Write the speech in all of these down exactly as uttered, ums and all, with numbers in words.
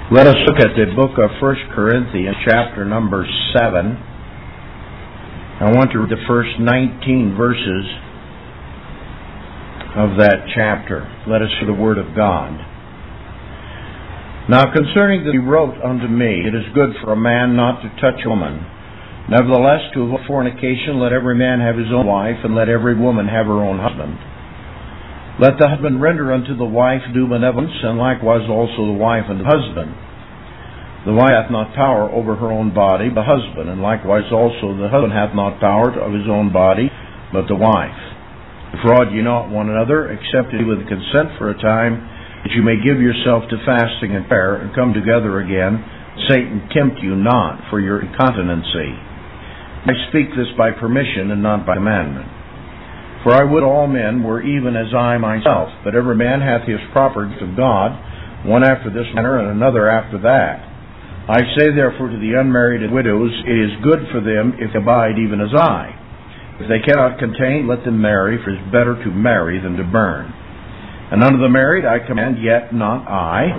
Let us look at the book of First Corinthians, chapter number seven. I want to read the first nineteen verses of that chapter. Let us hear the word of God. Now concerning that he wrote unto me, it is good for a man not to touch a woman. Nevertheless, to avoid fornication, let every man have his own wife, and let every woman have her own husband. Let the husband render unto the wife due benevolence, and likewise also the wife unto the husband. The wife hath not power over her own body, but the husband, and likewise also the husband hath not power of his own body, but the wife. Defraud ye not one another, except it be with consent for a time, that you may give yourself to fasting and prayer, and come together again, Satan tempt you not for your incontinency. I speak this by permission, and not by commandment. For I would all men were even as I myself, but every man hath his proper gift of God, one after this manner, and another after that. I say therefore to the unmarried and widows, it is good for them if they abide even as I. If they cannot contain, let them marry, for it is better to marry than to burn. And unto the married I command, yet not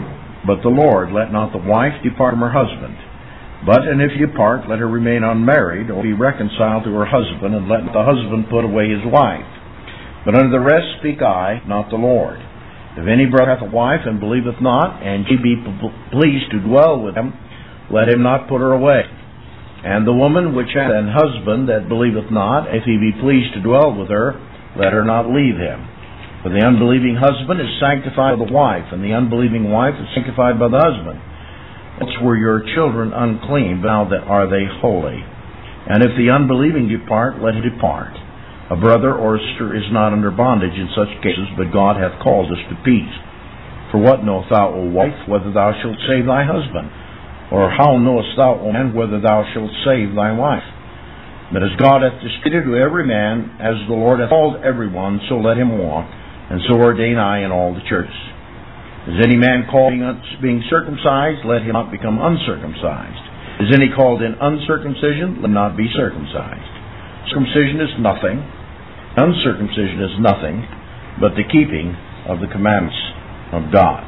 I, but the Lord, let not the wife depart from her husband. But, and if ye part, let her remain unmarried, or be reconciled to her husband, and let the husband put away his wife. But unto the rest speak I, not the Lord. If any brother hath a wife, and believeth not, and ye be pleased to dwell with him, let him not put her away. And the woman which hath an husband that believeth not, if he be pleased to dwell with her, let her not leave him. For the unbelieving husband is sanctified by the wife, and the unbelieving wife is sanctified by the husband. Else were your children unclean, but now that are they holy. And if the unbelieving depart, let him depart. A brother or sister is not under bondage in such cases, but God hath called us to peace. For what knowest thou, O wife, whether thou shalt save thy husband? Or how knowest thou, O man, whether thou shalt save thy wife? But as God hath distributed to every man, as the Lord hath called every one, so let him walk, and so ordain I in all the churches. Is any man called being circumcised, let him not become uncircumcised. Is any called in uncircumcision, let him not be circumcised. Circumcision is nothing, uncircumcision is nothing, but the keeping of the commandments of God.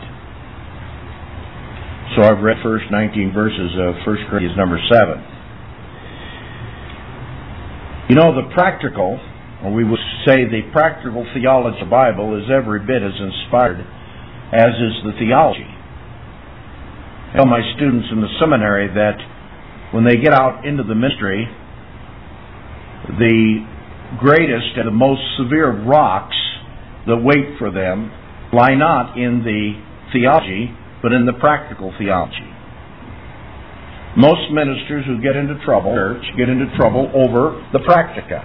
So I've read first nineteen verses of First Corinthians number seven. You know, the practical, or we would say the practical theology of the Bible is every bit as inspired as is the theology. I tell my students in the seminary that when they get out into the ministry, the greatest and the most severe rocks that wait for them lie not in the theology, but in the practical theology. Most ministers who get into trouble, church, get into trouble over the practica.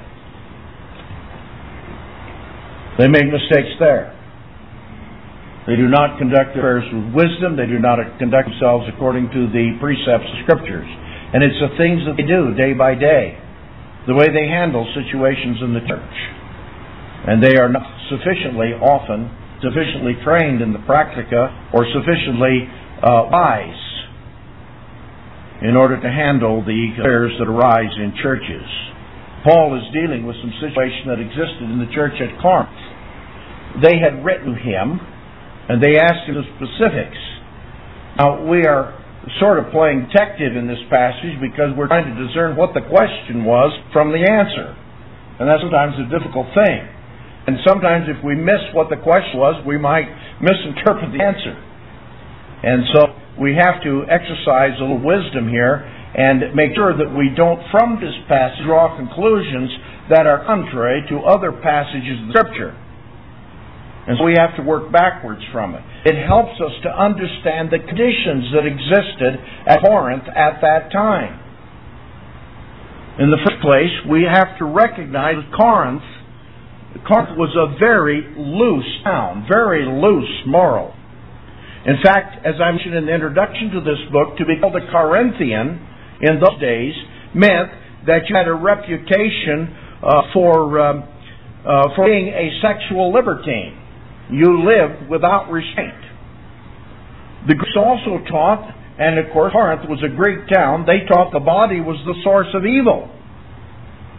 They make mistakes there. They do not conduct their affairs with wisdom. They do not conduct themselves according to the precepts of Scriptures. And it's the things that they do day by day, the way they handle situations in the church. And they are not sufficiently often, sufficiently trained in the practica or sufficiently uh, wise in order to handle the affairs that arise in churches. Paul is dealing with some situation that existed in the church at Corinth. They had written him, and they asked him the specifics. Now, we are sort of playing detective in this passage because we're trying to discern what the question was from the answer. And that's sometimes a difficult thing. And sometimes if we miss what the question was, we might misinterpret the answer. And so we have to exercise a little wisdom here and make sure that we don't, from this passage, draw conclusions that are contrary to other passages of the Scripture. And so we have to work backwards from it. It helps us to understand the conditions that existed at Corinth at that time. In the first place, we have to recognize that Corinth, Corinth was a very loose town, very loose moral. In fact, as I mentioned in the introduction to this book, to be called a Corinthian in those days meant that you had a reputation uh, for, um, uh, for being a sexual libertine. You lived without restraint. The Greeks also taught, and of course Corinth was a Greek town, they taught the body was the source of evil.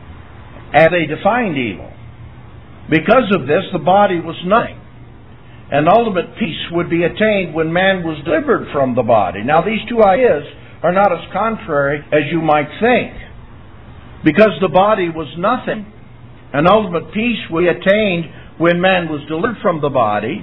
And they defined evil. Because of this, the body was nothing. and ultimate peace would be attained when man was delivered from the body. Now, these two ideas are not as contrary as you might think. Because the body was nothing, and ultimate peace would be attained when man was delivered from the body,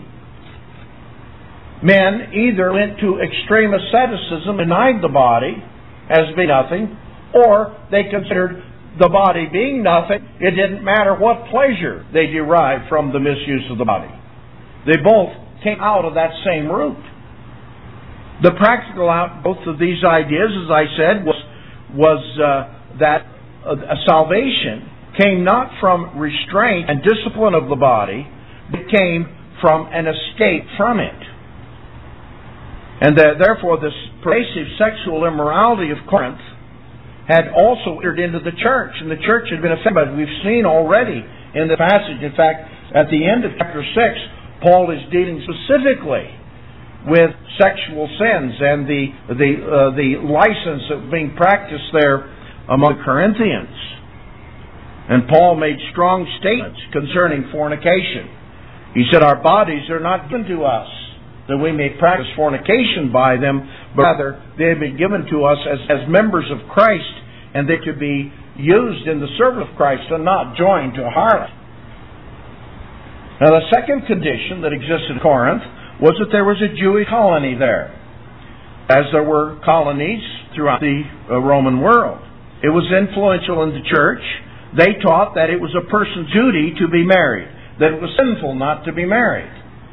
men either went to extreme asceticism, denied the body as being nothing, or they considered the body being nothing, it didn't matter what pleasure they derived from the misuse of the body. They both came out of that same root. The practical outgrowth of these ideas, as I said, was, was uh, that uh, salvation came not from restraint and discipline of the body, but came from an escape from it. And that, therefore, this pervasive sexual immorality of Corinth had also entered into the church, and the church had been affected by it. We've seen already in the passage. In fact, at the end of chapter six, Paul is dealing specifically with sexual sins and the the uh, the license that was being practiced there among the Corinthians. And Paul made strong statements concerning fornication. He said, "Our bodies are not given to us that we may practice fornication by them, but rather they have been given to us as, as members of Christ, and they to be used in the service of Christ and not joined to a harlot." Now, the second condition that existed in Corinth was that there was a Jewish colony there, as there were colonies throughout the uh, Roman world. It was influential in the church. They taught that it was a person's duty to be married, that it was sinful not to be married.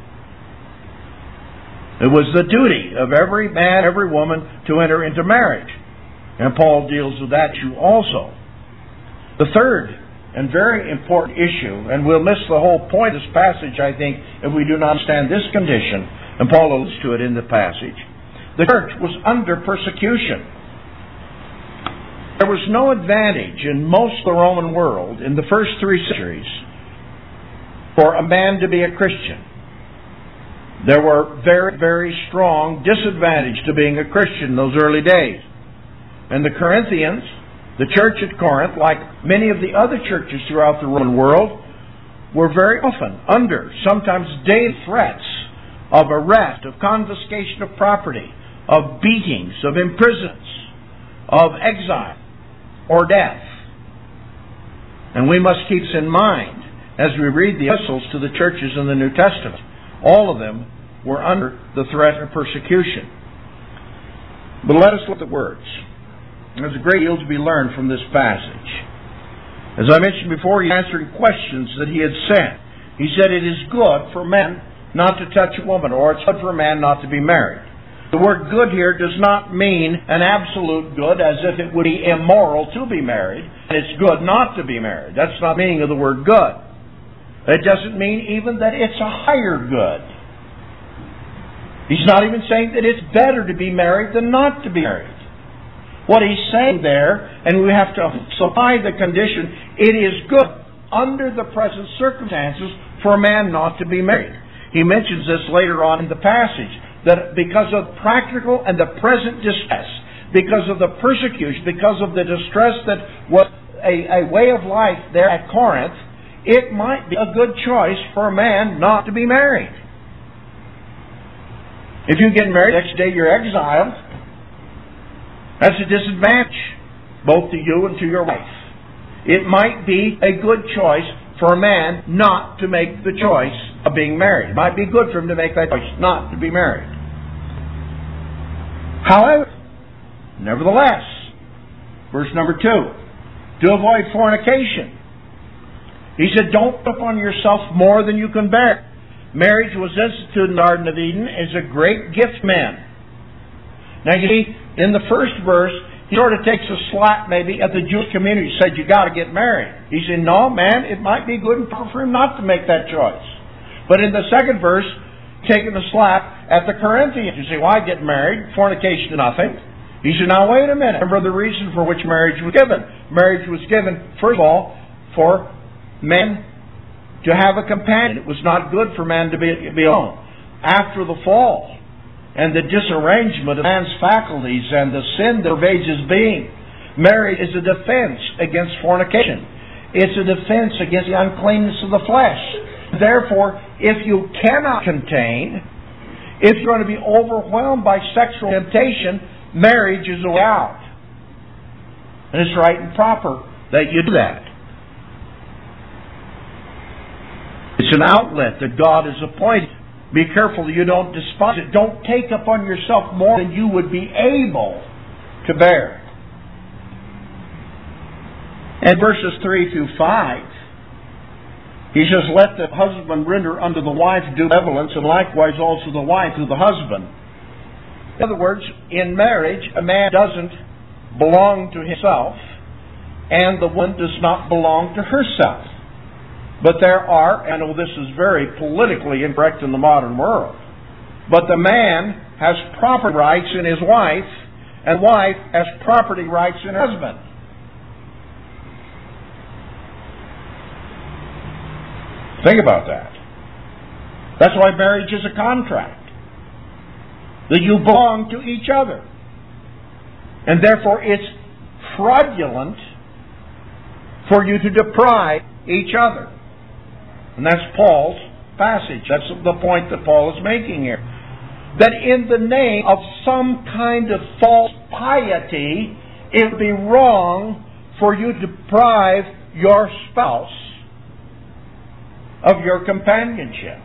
It was the duty of every man, every woman to enter into marriage. And Paul deals with that issue also. The third and very important issue, and we'll miss the whole point of this passage, I think, if we do not understand this condition, and Paul alludes to it in the passage. The church was under persecution. There was no advantage in most of the Roman world in the first three centuries for a man to be a Christian. There were very, very strong disadvantages to being a Christian in those early days. And the Corinthians, the church at Corinth, like many of the other churches throughout the Roman world, were very often under, sometimes daily threats of arrest, of confiscation of property, of beatings, of imprisonments, of exile, or death. And we must keep this in mind as we read the epistles to the churches in the New Testament. All of them were under the threat of persecution. But let us look at the words. There's a great deal to be learned from this passage. As I mentioned before, he answered questions that he had sent. He said, "It is good for men not to touch a woman," or "It's good for a man not to be married." The word "good" here does not mean an absolute good, as if it would be immoral to be married, and it's good not to be married. That's not the meaning of the word "good." It doesn't mean even that it's a higher good. He's not even saying that it's better to be married than not to be married. What he's saying there, and we have to supply the condition, it is good under the present circumstances for a man not to be married. He mentions this later on in the passage, that because of practical and the present distress, because of the persecution, because of the distress that was a, a way of life there at Corinth, it might be a good choice for a man not to be married. If you get married, the next day you're exiled. That's a disadvantage, both to you and to your wife. It might be a good choice for a man not to make the choice of being married. It might be good for him to make that choice not to be married. However, nevertheless, verse number two, to avoid fornication. He said, don't put upon yourself more than you can bear. Marriage was instituted in the Garden of Eden as a great gift to men. Now you see, in the first verse, he sort of takes a slap maybe at the Jewish community. He said, you got to get married. He said, no, man, it might be good and proper for him not to make that choice. But in the second verse, taking a slap at the Corinthians. You say, why get married? Fornication is nothing. He said, now wait a minute. Remember the reason for which marriage was given. Marriage was given, first of all, for men to have a companion. It was not good for man to be, be alone. After the fall and the disarrangement of man's faculties and the sin that pervades his being, marriage is a defense against fornication. It's a defense against the uncleanness of the flesh. Therefore, if you cannot contain, if you're going to be overwhelmed by sexual temptation, marriage is a way out. And it's right and proper that you do that. It's an outlet that God has appointed. Be careful that you don't despise it. Don't take upon yourself more than you would be able to bear. And verses three through five, he says, let the husband render unto the wife due benevolence, and likewise also the wife to the husband. In other words, in marriage, a man doesn't belong to himself, and the woman does not belong to herself. But there are, I know this is very politically incorrect in the modern world, but the man has property rights in his wife, and wife has property rights in her husband. Think about that. That's why marriage is a contract. That you belong to each other. And therefore it's fraudulent for you to deprive each other. And that's Paul's passage. That's the point that Paul is making here. That in the name of some kind of false piety, it would be wrong for you to deprive your spouse of your companionship.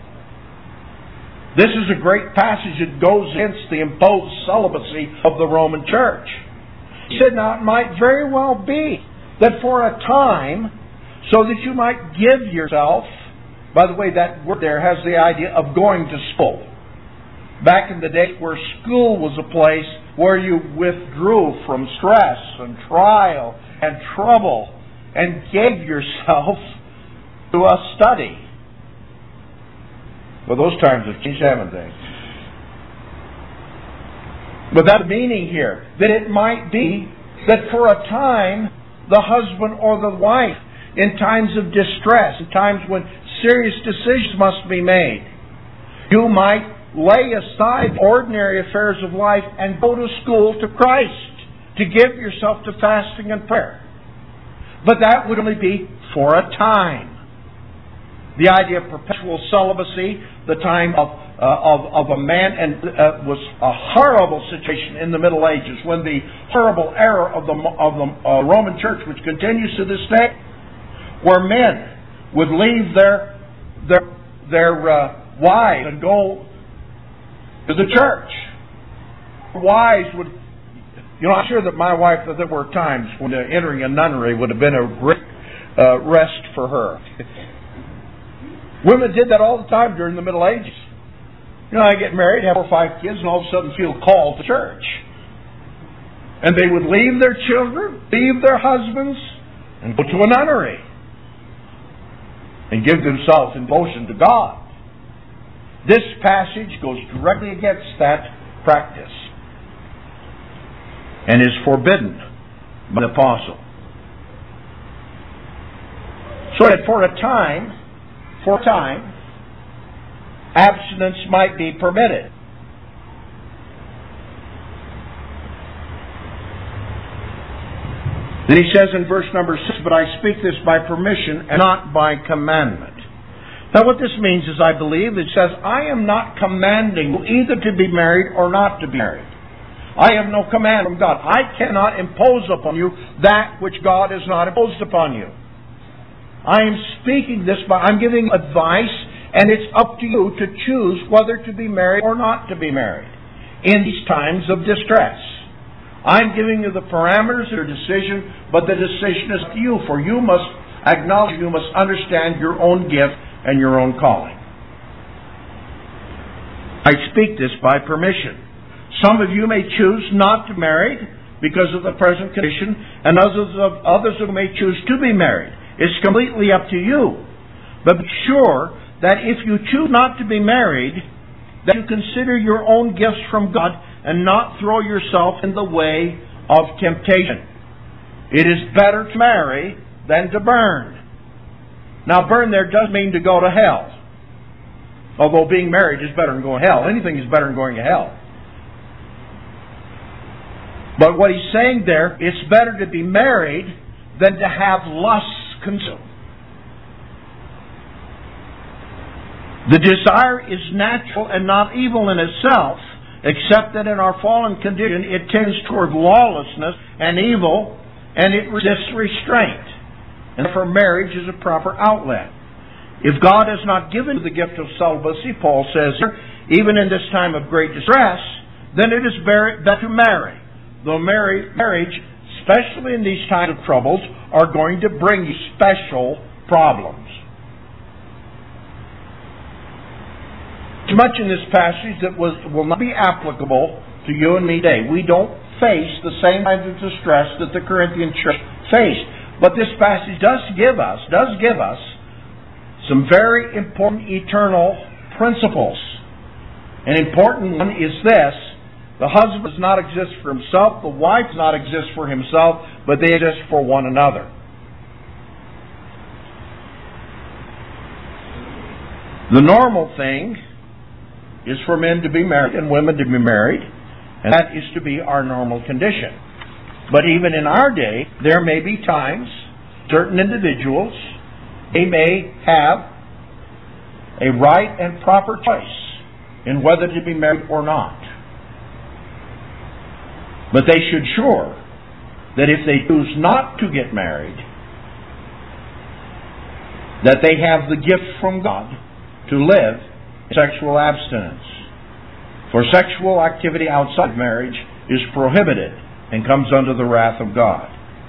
This is a great passage that goes against the imposed celibacy of the Roman Church. He said, now it might very well be that for a time, so that you might give yourself, by the way, that word there has the idea of going to school. Back in the day where school was a place where you withdrew from stress and trial and trouble and gave yourself to a study. Well, those times have changed, haven't they? But that meaning here, that it might be that for a time, the husband or the wife, in times of distress, in times when serious decisions must be made, you might lay aside ordinary affairs of life and go to school to Christ, to give yourself to fasting and prayer. But that would only be for a time. The idea of perpetual celibacy, the time of uh, of, of a man, and uh, was a horrible situation in the Middle Ages, when the horrible error of the of the uh, Roman Church, which continues to this day, where men would leave their their their uh, wives and go to the church. Wives would, you know, I'm sure that my wife, that there were times when uh, entering a nunnery would have been a great uh, rest for her. Women did that all the time during the Middle Ages. You know, I get married, have four or five kids, and all of a sudden feel called to church. And they would leave their children, leave their husbands, and go to a nunnery and give themselves in devotion to God. This passage goes directly against that practice and is forbidden by the apostle. So that for a time, for a time, abstinence might be permitted. Then he says in verse number six, but I speak this by permission and not by commandment. Now what this means is, I believe, it says, I am not commanding you either to be married or not to be married. I have no command from God. I cannot impose upon you that which God has not imposed upon you. I am speaking this by, I'm giving advice, and it's up to you to choose whether to be married or not to be married in these times of distress. I'm giving you the parameters of your decision, but the decision is up to you, for you must acknowledge, you must understand your own gift and your own calling. I speak this by permission. Some of you may choose not to marry because of the present condition, and others of others who may choose to be married. It's completely up to you. But be sure that if you choose not to be married, that you consider your own gifts from God and not throw yourself in the way of temptation. It is better to marry than to burn. Now, burn there does mean to go to hell. Although being married is better than going to hell. Anything is better than going to hell. But what he's saying there, it's better to be married than to have lusts consumed. The desire is natural and not evil in itself, except that in our fallen condition it tends toward lawlessness and evil, and it resists restraint. And therefore marriage is a proper outlet. If God has not given you the gift of celibacy, Paul says here, even in this time of great distress, then it is better to marry. Though marry, marriage, especially in these times of troubles, are going to bring you special problems. Too much in this passage that was, will not be applicable to you and me today. We don't face the same kind of distress that the Corinthian church faced. But this passage does give us, does give us some very important eternal principles. An important one is this: the husband does not exist for himself, the wife does not exist for himself, but they exist for one another. The normal thing is for men to be married and women to be married, and that is to be our normal condition. But even in our day, there may be times, certain individuals, they may have a right and proper choice in whether to be married or not. But they should sure that if they choose not to get married, that they have the gift from God to live in sexual abstinence. For sexual activity outside marriage is prohibited and comes under the wrath of God.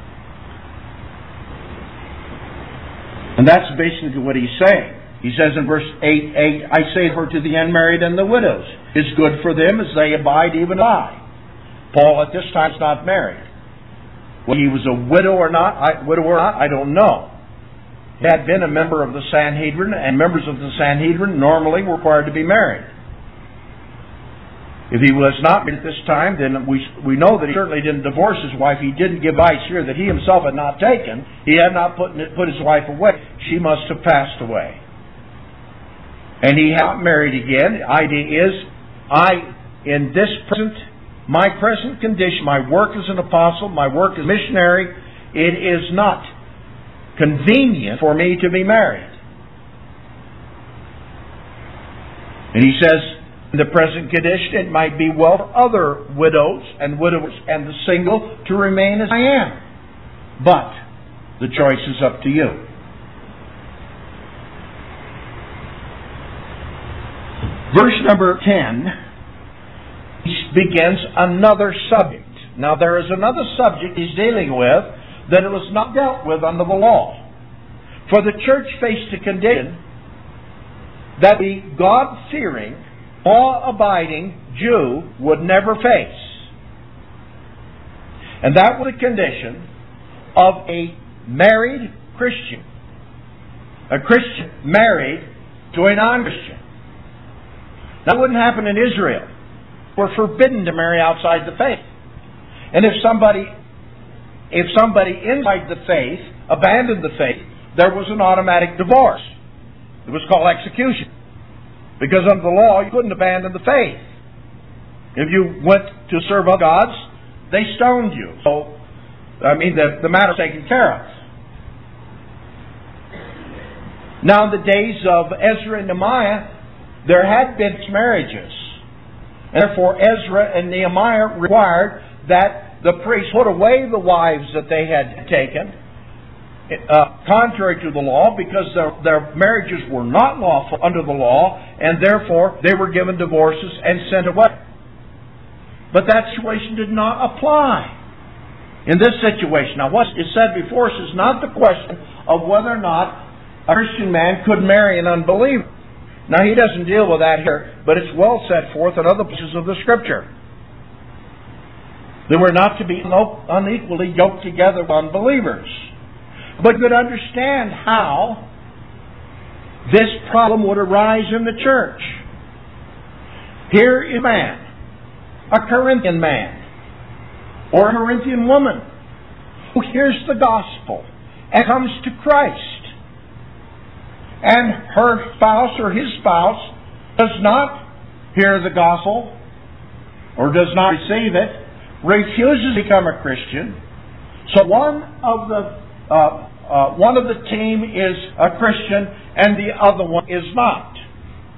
And that's basically what he's saying. He says in verse eight, eight, I say to her, to the unmarried and the widows, it's good for them as they abide even I. Paul at this time is not married. Whether he was a widow or not, I, widow or not, I don't know. He had been a member of the Sanhedrin, and members of the Sanhedrin normally were required to be married. If he was not married at this time, then we we know that he certainly didn't divorce his wife. He didn't give advice here that he himself had not taken. He had not put, put his wife away. She must have passed away. And he had not married again. The idea is, I, in this present, my present condition, my work as an apostle, my work as missionary, it is not convenient for me to be married. And he says, in the present condition, it might be well for other widows and widowers and the single to remain as I am. But the choice is up to you. Verse number ten begins another subject. Now there is another subject he's dealing with that it was not dealt with under the law. For the church faced a condition that the God-fearing, law-abiding Jew would never face. And that was the condition of a married Christian. A Christian married to a non-Christian. That wouldn't happen in Israel. We're forbidden to marry outside the faith. And if somebody if somebody inside the faith abandoned the faith, there was an automatic divorce. It was called execution. Because under the law, you couldn't abandon the faith. If you went to serve other gods, they stoned you. So, I mean, the, the matter was taken care of. Now, in the days of Ezra and Nehemiah, there had been marriages. And therefore, Ezra and Nehemiah required that the priests put away the wives that they had taken, uh, contrary to the law, because their, their marriages were not lawful under the law, and therefore they were given divorces and sent away. But that situation did not apply in this situation. Now, what is said before us is not the question of whether or not a Christian man could marry an unbeliever. Now, he doesn't deal with that here, but it's well set forth in other places of the Scripture. That we're not to be unequally yoked together with unbelievers. But you could understand how this problem would arise in the church. Here is a man, a Corinthian man, or a Corinthian woman, who hears the gospel and comes to Christ. And her spouse or his spouse does not hear the gospel or does not receive it, refuses to become a Christian. So one of the uh, uh, one of the team is a Christian and the other one is not.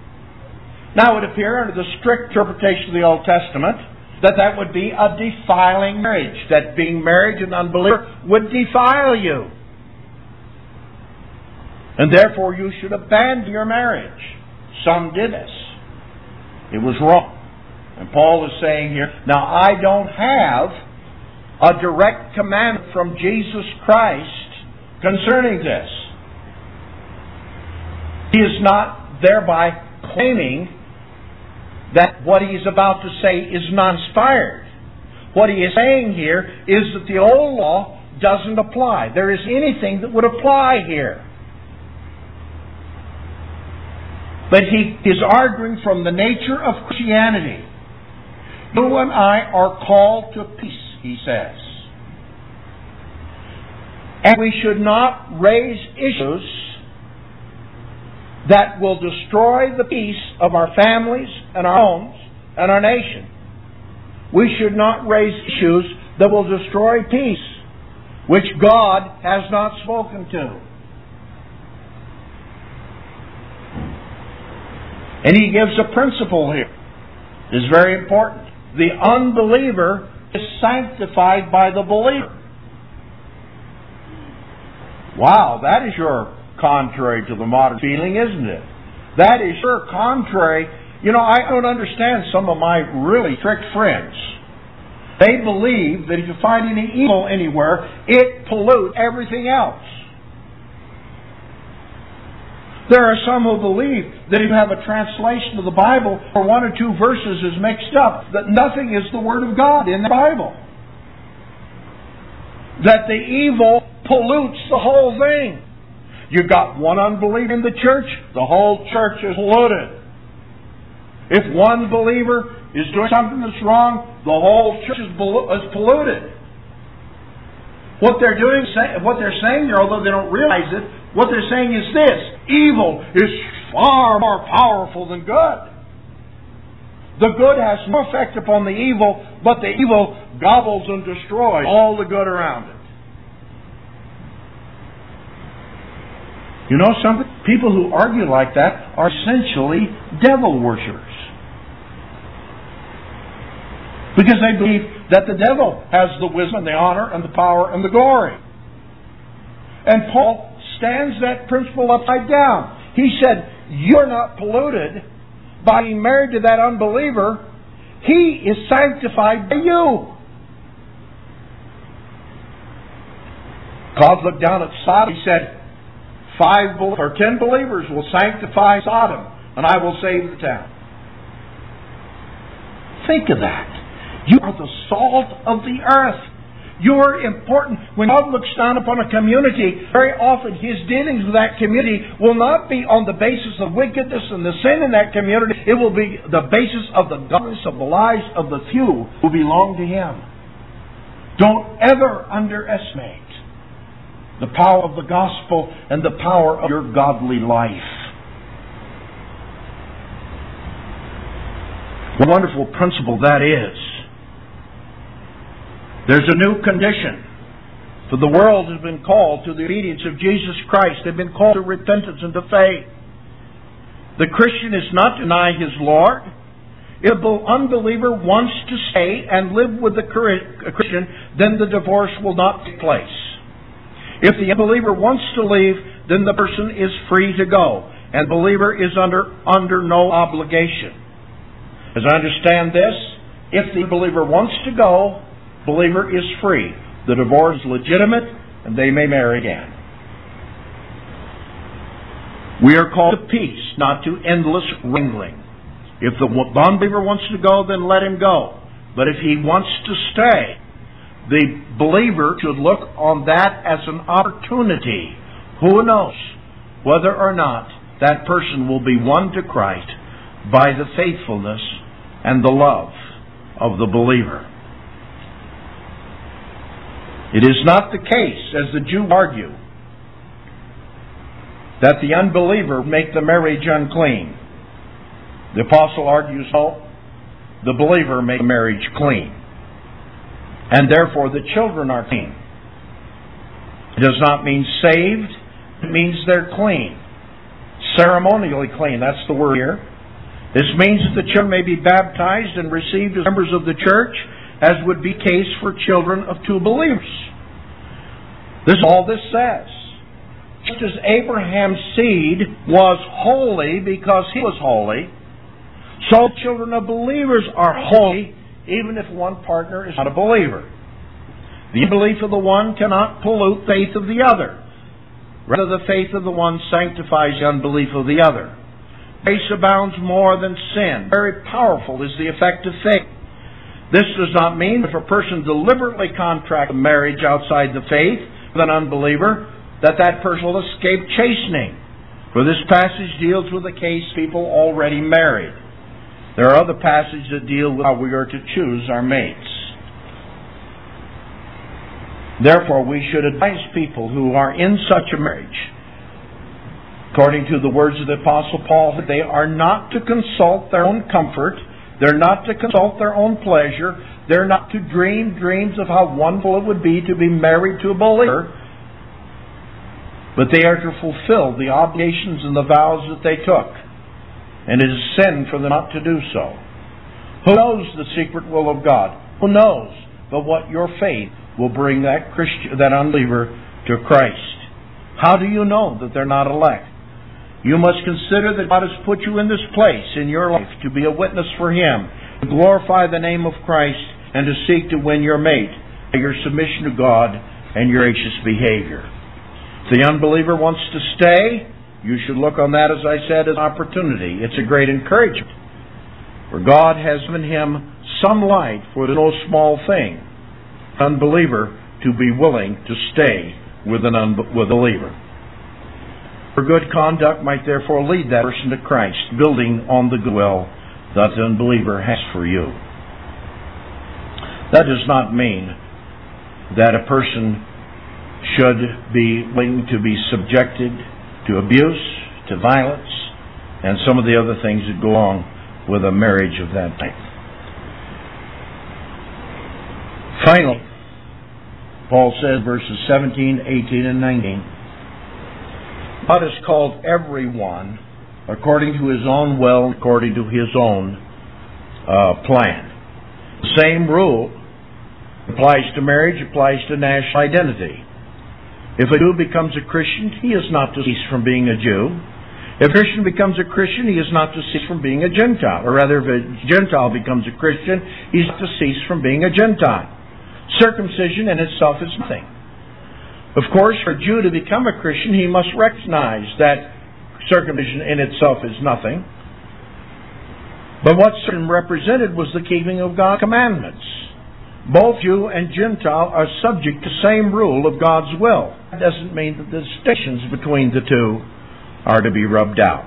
Now it would appear under the strict interpretation of the Old Testament that that would be a defiling marriage, that being married to an unbeliever would defile you. And therefore you should abandon your marriage. Some did this. It was wrong. And Paul is saying here, now I don't have a direct commandment from Jesus Christ concerning this. He is not thereby claiming that what he is about to say is not inspired. What he is saying here is that the old law doesn't apply. There is anything that would apply here. But he is arguing from the nature of Christianity. You and I are called to peace, he says. And we should not raise issues that will destroy the peace of our families and our homes and our nation. We should not raise issues that will destroy peace, which God has not spoken to. And he gives a principle here. It's very important. The unbeliever is sanctified by the believer. Wow, that is your contrary to the modern feeling, isn't it? That is sure contrary. You know, I don't understand some of my really strict friends. They believe that if you find any evil anywhere, it pollutes everything else. There are some who believe that if you have a translation of the Bible or one or two verses is mixed up, that nothing is the Word of God in the Bible. That the evil pollutes the whole thing. You've got one unbeliever in the church, the whole church is polluted. If one believer is doing something that's wrong, the whole church is polluted. What they're doing, what they're saying here, although they don't realize it, what they're saying is this: evil is far more powerful than good. The good has no effect upon the evil, but the evil gobbles and destroys all the good around it. You know something? People who argue like that are essentially devil worshippers. Because they believe that the devil has the wisdom, the honor, and the power, and the glory. And Paul stands that principle upside down. He said, you're not polluted by being married to that unbeliever. He is sanctified by you. God looked down at Sodom. He said, five or ten believers will sanctify Sodom, and I will save the town. Think of that. You are the salt of the earth. You're important. When God looks down upon a community, very often His dealings with that community will not be on the basis of wickedness and the sin in that community. It will be the basis of the godliness of the lives of the few who belong to Him. Don't ever underestimate the power of the gospel and the power of your godly life. What a wonderful principle that is. There's a new condition. For the world has been called to the obedience of Jesus Christ. They've been called to repentance and to faith. The Christian is not to deny his Lord. If the unbeliever wants to stay and live with the Christian, then the divorce will not take place. If the unbeliever wants to leave, then the person is free to go. And the believer is under, under no obligation. As I understand this, if the believer wants to go, believer is free. The divorce is legitimate, and they may marry again. We are called to peace, not to endless wrangling. If the unbeliever wants to go, then let him go. But if he wants to stay, the believer should look on that as an opportunity. Who knows whether or not that person will be won to Christ by the faithfulness and the love of the believer. It is not the case, as the Jews argue, that the unbeliever make the marriage unclean. The apostle argues, no, the believer make the marriage clean. And therefore the children are clean. It does not mean saved, it means they're clean. Ceremonially clean, that's the word here. This means that the children may be baptized and received as members of the church, as would be the case for children of two believers. This is all this says. Just as Abraham's seed was holy because he was holy, so children of believers are holy even if one partner is not a believer. The unbelief of the one cannot pollute the faith of the other. Rather, the faith of the one sanctifies the unbelief of the other. Grace abounds more than sin. Very powerful is the effect of faith. This does not mean if a person deliberately contracts a marriage outside the faith with an unbeliever, that that person will escape chastening. For this passage deals with a case of people already married. There are other passages that deal with how we are to choose our mates. Therefore, we should advise people who are in such a marriage, according to the words of the Apostle Paul, that they are not to consult their own comfort, they're not to consult their own pleasure, they're not to dream dreams of how wonderful it would be to be married to a believer, but they are to fulfill the obligations and the vows that they took. And it is sin for them not to do so. Who knows the secret will of God? Who knows but what your faith will bring that Christian, that unbeliever to Christ? How do you know that they're not elect? You must consider that God has put you in this place in your life to be a witness for Him, to glorify the name of Christ, and to seek to win your mate by your submission to God and your gracious behavior. If the unbeliever wants to stay, you should look on that, as I said, as an opportunity. It's a great encouragement. For God has given him some light, for it is no small thing, an unbeliever to be willing to stay with an unbe- with a believer. For good conduct might therefore lead that person to Christ, building on the goodwill that the unbeliever has for you. That does not mean that a person should be willing to be subjected to abuse, to violence, and some of the other things that go along with a marriage of that type. Finally, Paul says, verses seventeen, eighteen, and nineteen, God has called everyone according to His own will, according to His own uh, plan. The same rule applies to marriage, applies to national identity. If a Jew becomes a Christian, he is not to cease from being a Jew. If a Christian becomes a Christian, he is not to cease from being a Gentile. Or rather, if a Gentile becomes a Christian, he is not to cease from being a Gentile. Circumcision in itself is nothing. Of course, for a Jew to become a Christian, he must recognize that circumcision in itself is nothing. But what circumcision represented was the keeping of God's commandments. Both Jew and Gentile are subject to the same rule of God's will. That doesn't mean that the distinctions between the two are to be rubbed out.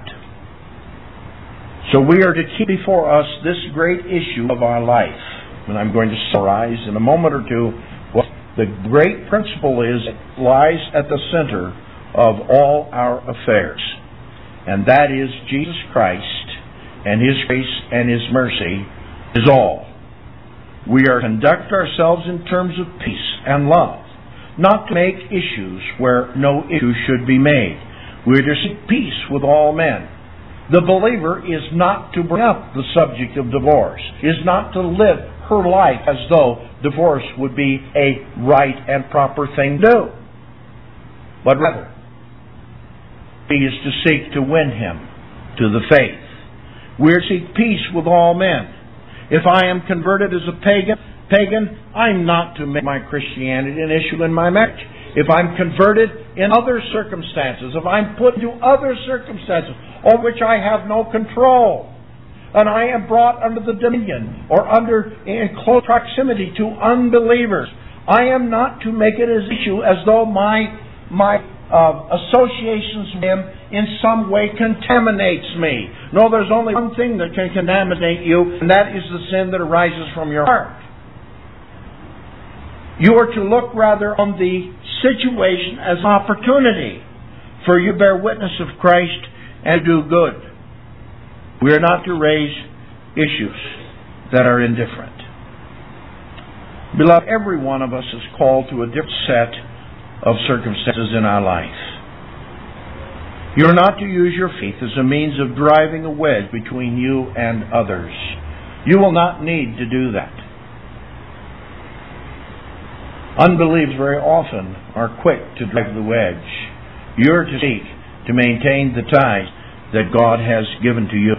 So we are to keep before us this great issue of our life. And I'm going to summarize in a moment or two what the great principle is that lies at the center of all our affairs. And that is Jesus Christ and His grace and His mercy is all. We are to conduct ourselves in terms of peace and love, not to make issues where no issue should be made. We are to seek peace with all men. The believer is not to bring up the subject of divorce, is not to live her life as though divorce would be a right and proper thing to do, but rather he is to seek to win him to the faith. We are to seek peace with all men. If I am converted as a pagan, pagan, I'm not to make my Christianity an issue in my marriage. If I'm converted in other circumstances, if I'm put into other circumstances over which I have no control, and I am brought under the dominion or under in close proximity to unbelievers, I am not to make it an issue as though my my uh, associations with Him in some way contaminates me. No, there's only one thing that can contaminate you, and that is the sin that arises from your heart. You are to look rather on the situation as an opportunity for you to bear witness of Christ and do good. We are not to raise issues that are indifferent. Beloved, every one of us is called to a different set of circumstances in our life. You're not to use your faith as a means of driving a wedge between you and others. You will not need to do that. Unbelievers very often are quick to drive the wedge. You're to seek to maintain the ties that God has given to you.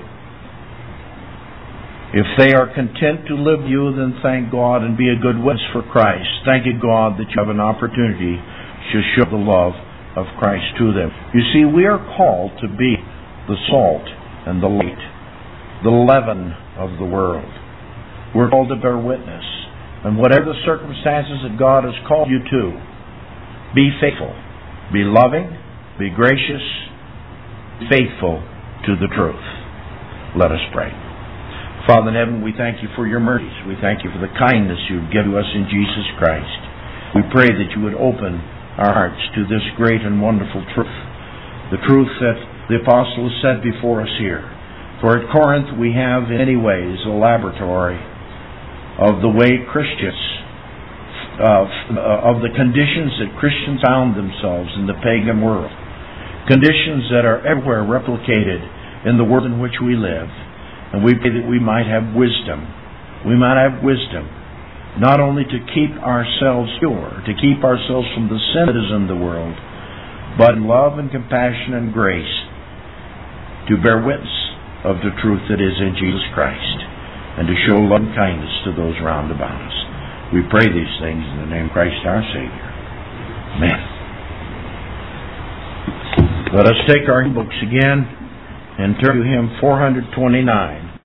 If they are content to live with you, then thank God and be a good witness for Christ. Thank you, God, that you have an opportunity to show the love of Christ to them. You see, we are called to be the salt and the light, the leaven of the world. We're called to bear witness. And whatever the circumstances that God has called you to, be faithful, be loving, be gracious, faithful to the truth. Let us pray. Father in heaven, we thank you for your mercies. We thank you for the kindness you've given to us in Jesus Christ. We pray that you would open our hearts to this great and wonderful truth, the truth that the apostle has set before us here. For at Corinth we have in many ways a laboratory of the way Christians, uh, of the conditions that Christians found themselves in the pagan world. Conditions that are everywhere replicated in the world in which we live. And we pray that we might have wisdom. We might have wisdom not only to keep ourselves pure, to keep ourselves from the sin that is in the world, but in love and compassion and grace to bear witness of the truth that is in Jesus Christ and to show love and kindness to those round about us. We pray these things in the name of Christ our Savior. Amen. Let us take our books again and turn to hymn four twenty-nine.